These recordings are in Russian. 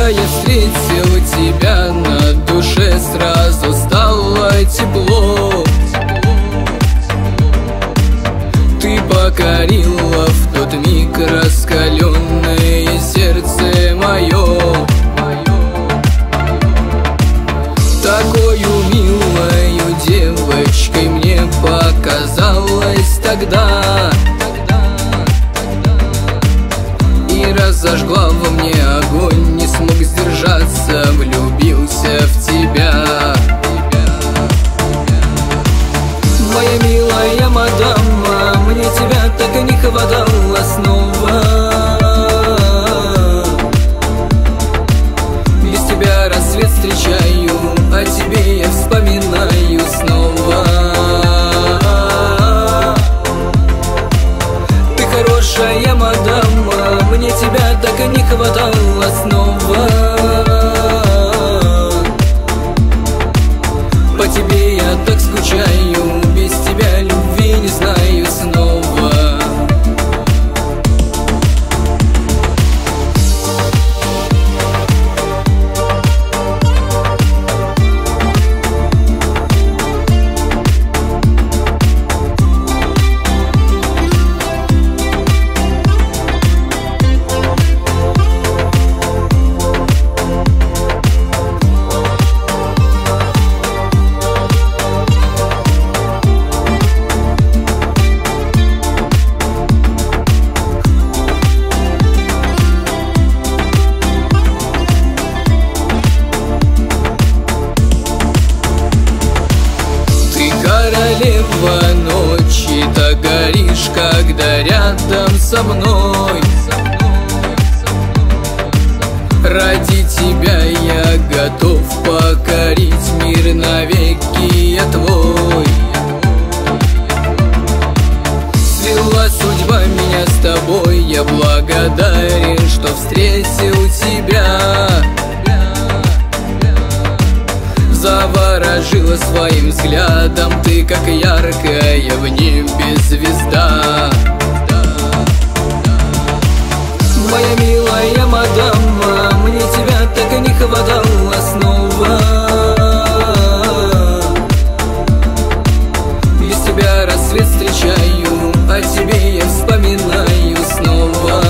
я встретил тебя, на душе сразу стало тепло. Ты покорила в тот миг раскаленное сердце мое. Такою милою девочкой мне показалось тогда, и разожгла во мне огонь, не смог сдержаться, влюбился в тебя. Моя милая мадама, мне тебя так и не хватало снова. Без тебя рассвет встречаю, о тебе я вспоминаю снова. Ты хорошая мадама, мне тебя так и не хватало снова. По тебе я так скучаю, без тебя любви не знаю снова. Королева ночи, так горишь, когда рядом со мной. Ради тебя я готов покорить мир навеки, я твой. Свела судьба меня с тобой, я благодарен, что встретил тебя. Заворожила своим взглядом, ты как яркая в небе звезда. Моя милая мадама, мне тебя так и не хватало снова. Без тебя рассвет встречаю, о тебе я вспоминаю снова.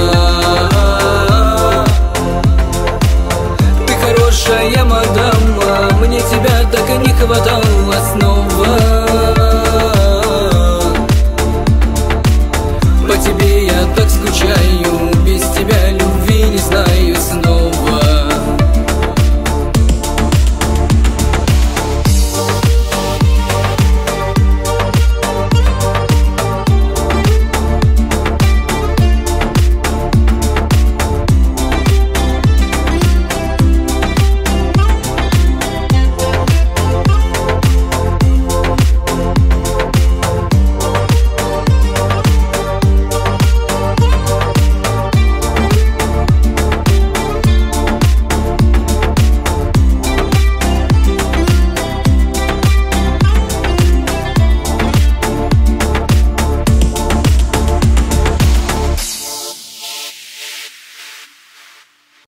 Ты хорошая мадама, мне тебя так и не хватало снова. По тебе я так скучаю,